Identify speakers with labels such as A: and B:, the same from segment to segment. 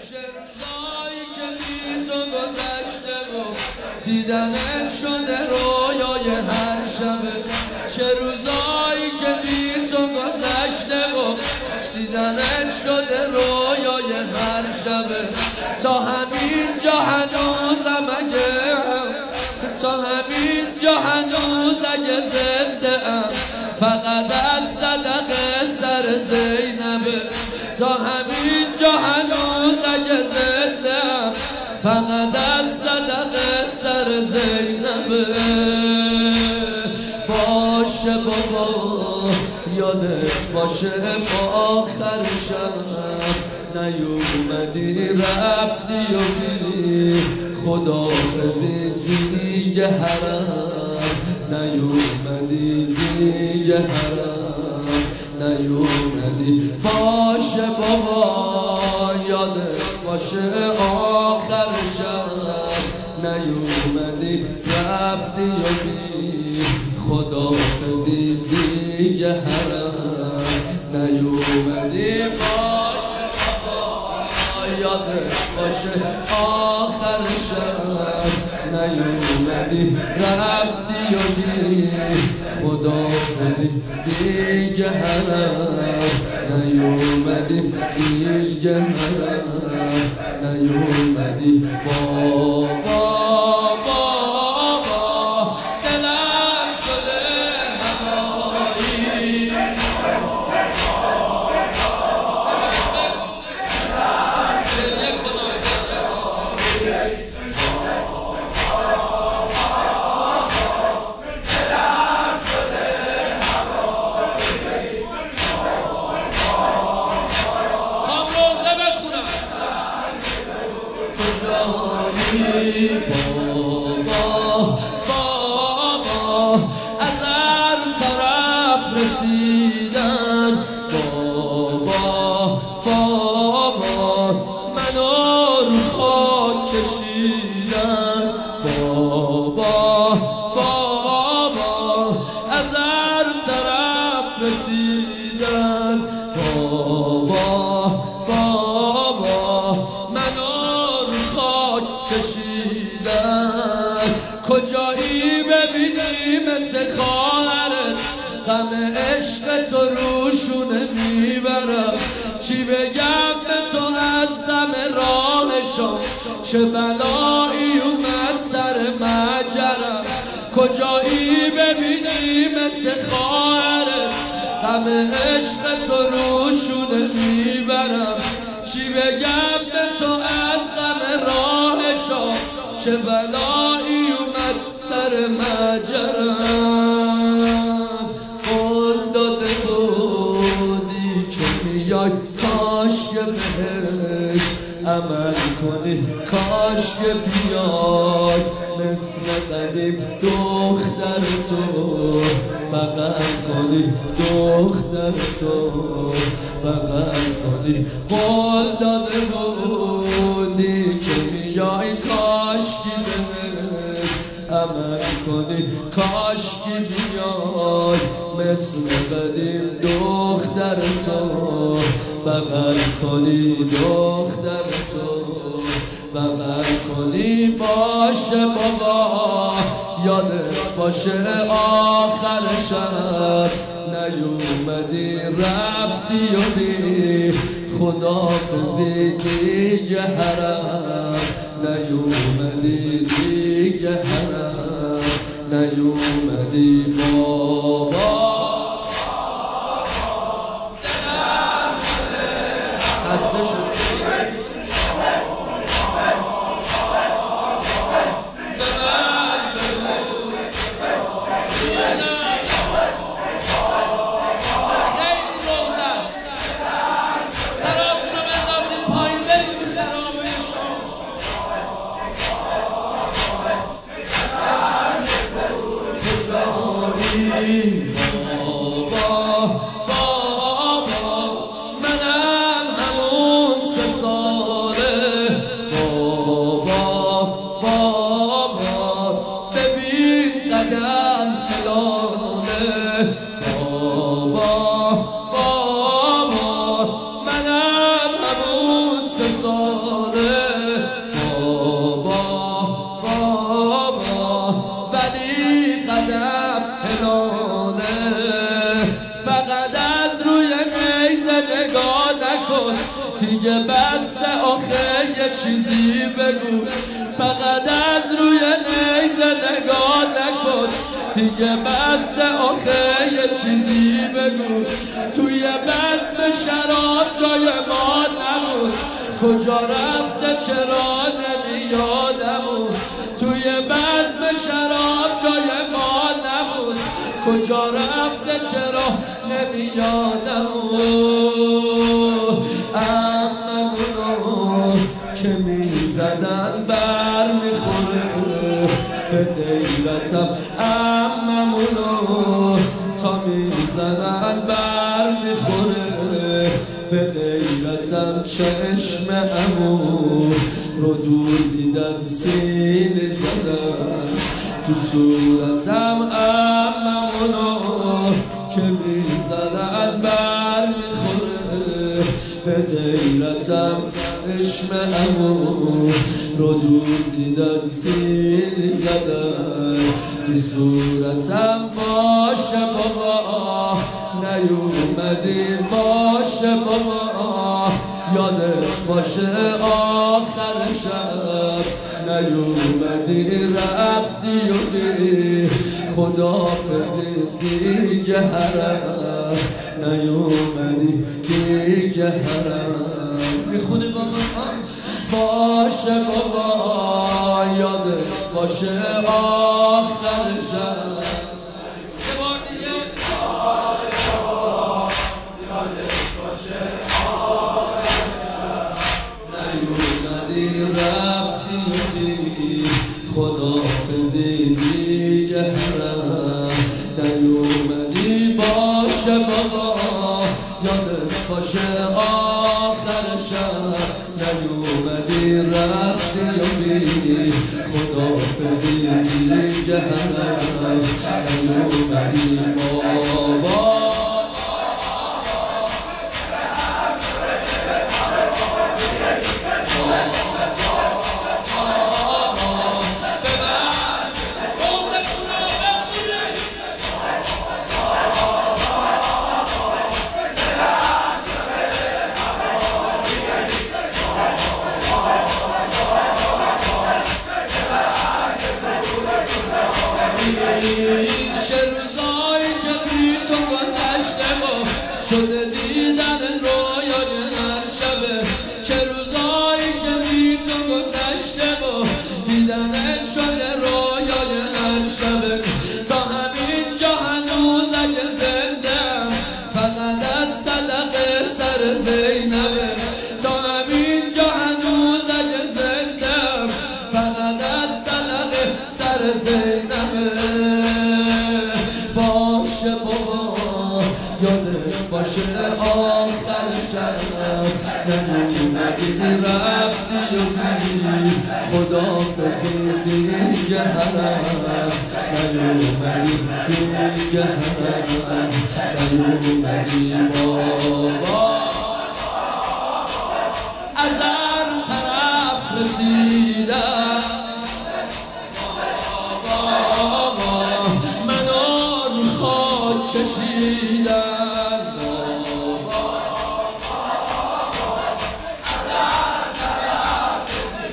A: چه روزایی که بی تو گذشته و دیدنت شده رویای هر شبه. چه روزایی که بی تو گذشته و دیدنت شده رویای هر شبه. تا همین جا هنوزم تا همین جا هنوز اگه زنده ام فقط از صدقه سر زینبه. تا همین جا هنوز اگه زنده ام فقط از صدقه سر زینبه. باشه بابا یادت باشه با آخر شب نیومدی رفتی و بی خداحافظی دیگه حرم نیومدی دیگه حرم نیومدی. باشه بابا یادت باشه آخر شب نیومدی رفتی و بی خداحافظی دیگه حرم نیومدی. باشه بابا یادت باشه آخر شب نیومدی رفتی و بی خداحافظی دیگه حرم نیومدی دیگه حرم نیومدی. بابا بابا بابا از هر طرف رسیدن بابا بابا منو رو خاک کشیدن بابا بابا از هر طرف رسیدن بابا بابا منو رو خاک کشیدن. کجایی ببینی مثل خواهرت غم عشق تو روشونه میبرم. چی بگم به تو از غم راهشان چه بلایی اومد سر مجرم. کجایی ببینی مثل خواهرت غم عشق تو روشونه میبرم. چی بگم به تو از غم راهشان چه بلایی اومد سر مجرم. قول داده بودی که میای کاش که بهش عمل کنی کاش که بیای مثل قدیم دختر تو بغل کنی دختر تو بغل کنی. قول داده بودی که میای کاش که بهش عمل کنی کاش که بیای مثل قدیم دختر تو بغل کنی دختر تو بغل کنی. باشه بابا یادت باشه آخر شب نیومدی رفتی و بی خداحافظی دیگه حرم نیومدی دیگه حرم نیومدی. بابا دلم شده خسته شد بابا بابا منم همون 3 ساله بابا بابا ببین قدم فلانه بابا بابا منم همون 3 ساله بابا بابا ولی قدم هلاله فقط از روی نیزه نگاه نکن دیگه بس آخه یه چیزی بگو فقط از روی نیزه نگاه نکن دیگه بس آخه یه چیزی بگو توی بزم شراب جای ما نبود کجا رفته چرا نمیادمون توی بزم شراب جای ما نبود کجا رفته چرا نمیادمون عممونو که میزدن بر میخوره به غیرتم عممونو تا میزنن بر میخوره به غیرتم چشم عمو رو دور دیدن سیلی زدن تو صورتم عممونو که میزنن بر میخوره به غیرتم چشم عمو رو دور دیدن سیلی زدن تو صورتم باشه بابا نیومدی باشه بابا یادت باشه آخر شب نیومدی رفتی و بی خداحافظی دیگه حرم نیومدی دیگه حرم میخونی بابا باشه بابا یادت باشه آخر شب یه بار دیگه باشه بابا یادت باشه آخر شب نیومدی رفتی بی خداحافظی دیگه حرم نیومدی باشه بابا یادت باشه آخر شب نیومدی رفتی و بی خداحافظی دیگه حرم نیومدی بابا چه روزایی که بی تو گذشته و شده دیدن رویای هر شبه چه روزایی که بی تو گذشته و دیدنت شده رویای هر شبه تا همینجا هنوز اگه زندم فقط از صدقه سر زینبه تا همینجا هنوز اگه زندم فقط از صدقه سر زینبه باشه بابا یادت باشه آخر شب نیومدی رفتی و بی خداحافظی دیگه حرم نیومدی دیگه حرم نیومدی بابا از هر طرف رسیدم کشیدن بابا از هر طرف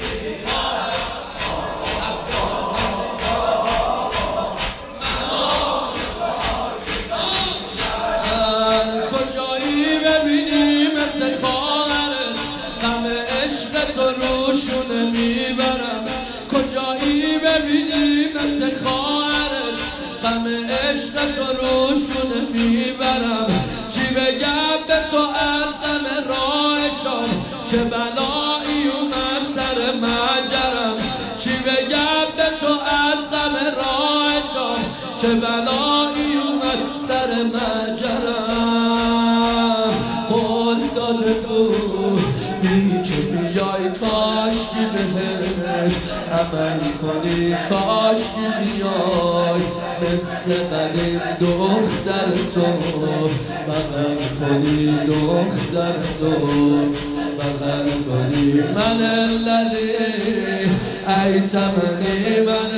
A: من کجایی ببینی مثل خواهرت غم عشق تو روشونه میبرم کجایی ببینی مثل خواهرت غم عشق تو روشونه میبرم چی بگم به تو از غم راهشان چه بلایی اومد سر مجرم چی بگم به تو از غم راهشان چه بلایی اومد سر مجرم قول داده بودی که بیای کاشکی بهش عمل کنی کاشکی بیای مثل قدیم دختر تو بغل کنی دختر تو بغل کنی من الذی ایتمنی من